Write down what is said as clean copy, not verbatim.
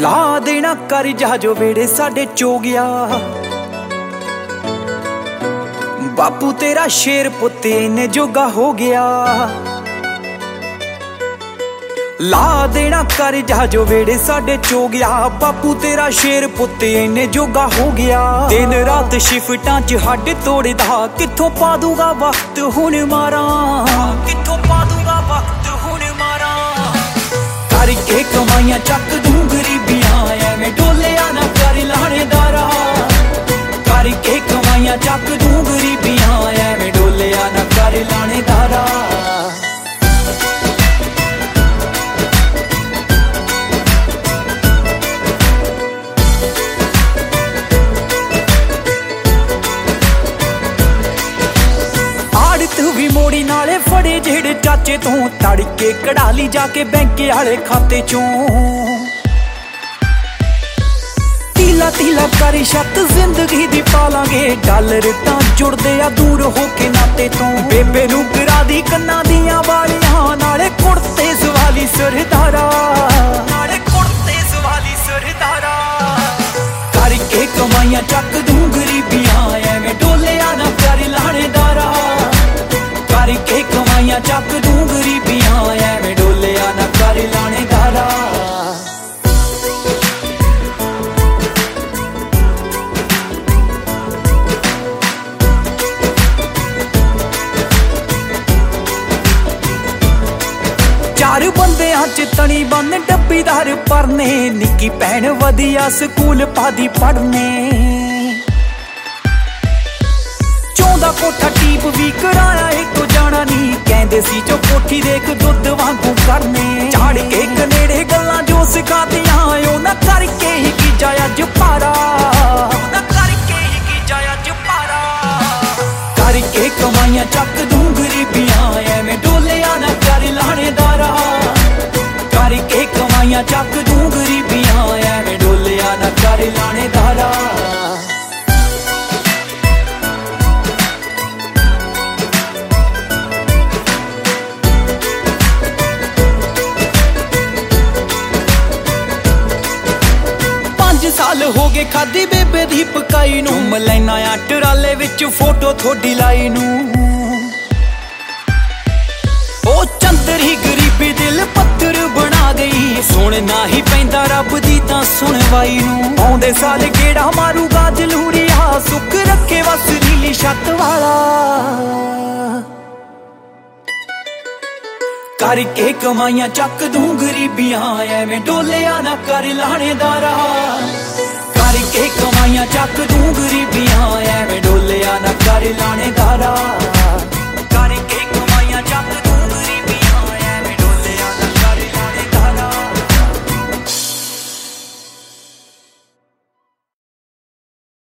ਲਾ ਦੇਣਾ ਕਰ ਜਾ ਜੋ ਵੇੜੇ ਸਾਡੇ ਚੋ ਗਿਆ। ਬਾਪੂ ਤੇਰਾ ਸ਼ੇਰ ਪੁੱਤ ਇਹਨੇ ਜੋਗਾ ਹੋ ਗਿਆ। ਲਾ ਦੇਣਾ ਕਰ ਜਾ ਜੋ ਵੇੜੇ ਸਾਡੇ ਚੋ ਗਿਆ। ਬਾਪੂ ਤੇਰਾ ਸ਼ੇਰ ਪੁੱਤ ਇਹਨੇ ਜੋਗਾ ਹੋ ਗਿਆ। ਦਿਨ ਰਾਤ ਸ਼ਿਫਟਾਂ ਚ ਹੱਡ ਤੋੜਦਾ, ਕਿੱਥੋਂ ਪਾ ਦੂਗਾ ਵਕਤ ਹੁਣ ਮਾਰਾਂ, ਕਿੱਥੋਂ ਪਾ ਦੂਗਾ ਵਕਤ ਹੁਣ ਮਾਰਾਂ। ਕਰਕੇ ਕਮਾਈਆਂ ਚੱਕ ਦੂੰ ਗਰੀਬੀਆਂ, ਐਵੇਂ ਡੋਲਿਆ ਨਾ ਕਰ ਲਾਣੇਦਾਰਾ। ਕਰਕੇ ਕਮਾਈਆਂ ਚੱਕ ਦੂੰ ਗਰੀਬੀਆਂ, ਐਵੇਂ ਡੋਲਿਆ ਨਾ ਕਰ ਲਾਣੇਦਾਰਾ। ਤੂੰ ਵੀ ਮੋੜੀ ਨਾਲੇ ਫੜੇ ਜਿਹੜੇ ਚਾਚੇ ਤੋਂ, ਤੜਕੇ ਕਢਾ ਲਈ ਜਾ ਕੇ ਬੈਂਕ ਵਾਲੇ ਖਾਤੇ ਚੋਂ। ਤੀਲਾ ਤੀਲਾ ਕਰੀ ਛੱਤ ਜ਼ਿੰਦਗੀ ਦੀ ਪਾਲਾਂਗੇ, ਡਾਲਰ ਤਾਂ ਜੁੜਦੇ ਆ ਦੂਰ ਹੋ ਕੇ ਨਾਤੇ ਤੋਂ। ਬੇਬੇ ਨੂੰ ਕਰਾ ਦੀ ਕੰਨਾਂ ਦੀਆਂ ਵਾਲੀਆਂ, ਨਾਲੇ ਕੁੜਤੇ ਸਵਾਲੀ ਸਰਦਾਰਾ, ਨਾਲੇ ਕੁੜਤੇ ਸਵਾਲੀ ਸਰਦਾਰਾ। ਕਰਕੇ ਕਮਾਈਆਂ ਚੱਕ ਦੂੰ ਗਰੀਬੀਆਂ, ਐਵੇਂ ਡੋਲਿਆ ਨਾ ਕਰ ਲਾਣੇਦਾਰਾ। ਕਰਕੇ ਕਮਾਈਆਂ ਚੱਕ ਦੂੰ ਗਰੀਬੀਆਂ, ਐਵੇਂ ਡੋਲਿਆ ਨਾ ਕਰ ਲਾਣੇਦਾਰਾ। ਚਾਰ ਬੰਦਿਆਂ ਚ ਤਣੀ ਬੰਨ ਡੱਬੀਦਾਰ ਪਰਨੇ, ਨਿੱਕੀ ਭੈਣ ਵਧੀਆ ਸਕੂਲ ਪਾਦੀ ਪੜ੍ਹਨੇ। ਚੌਂਦਾ ਕੋਠਾ ਟੀਪ ਵੀ ਕਰਾਇਆ ਇੱਕ ਜਾਣਾ ਨੀ, ਕਹਿੰਦੇ ਸੀ ਜੋ ਕੋਠੀ ਦੇਖ ਦੁੱਧ ਵਾਂਗੂ ਕਰਨੇ। ਝਾੜ ਕੇ ਕਨੇੜੇ ਗੱਲਾਂ ਜੋ ਸਿਖਾਤੀਆਂ, ਉਹਨਾਂ ਕਰਕੇ ਹੀ ਕੀਜਾ ਅੱਜ ਭਾਰਾ, ਉਹਨਾਂ ਕਰਕੇ ਹੀ ਕੀਜਾ ਅੱਜ ਭਾਰਾ। ਕਰਕੇ ਕਮਾਈਆਂ ਚੱਕ ਦੂੰ ਗਰੀਬੀਆਂ, ਐਵੇਂ ਡੋਲਿਆ ਨਾ ਕਰ ਲਾਣੇਦਾਰਾ। ਕਰਕੇ ਕਮਾਈਆਂ ਚੱਕ ਦੂੰ ਗਰੀਬੀਆਂ, ਐਵੇਂ ਡੋਲਿਆ ਨਾ ਕਰ ਲਾਣੇਦਾਰਾ। ਸਾਲ ਹੋ ਗਏ ਖਾਦੀ ਬੇਬੇ ਦੀ ਪਕਾਈ ਨੂੰ, ਮਲੈਨਾ ਆ ਟਰਾਲੇ ਵਿੱਚ ਫੋਟੋ ਥੋੜੀ ਲਾਈ ਨੂੰ। ਉਹ ਚੰਦਰੀ ਗਰੀਬੀ ਦਿਲ ਪੱਥਰ ਬਣਾ ਗਈ, ਸੁਣਨਾ ਹੀ ਪੈਂਦਾ ਰੱਬ ਦੀ ਤਾਂ ਸੁਣਵਾਈ ਨੂੰ। ਆਉਂਦੇ ਸਾਲ ਗੇੜਾ ਮਾਰੂਗਾ ਜਲੂਰੀਆ, ਸੁੱਖ ਰੱਖੇ ਵਸ ਨੀਲੀ ਛੱਤ ਵਾਲਾ। ਕਰਕੇ ਕਮਾਈਆਂ ਚੱਕ ਦੂੰ ਗਰੀਬੀਆਂ, ਐਵੇਂ ਡੋਲਿਆ ਨਾ ਕਰ ਲਾਣੇਦਾਰਾ। ਕਰਕੇ ਕਮਾਈਆਂ ਚੱਕ ਦੂੰ ਗਰੀਬੀਆਂ, ਐਵੇਂ ਡੋਲਿਆ ਨਾ ਕਰ ਲਾਣੇਦਾਰਾ।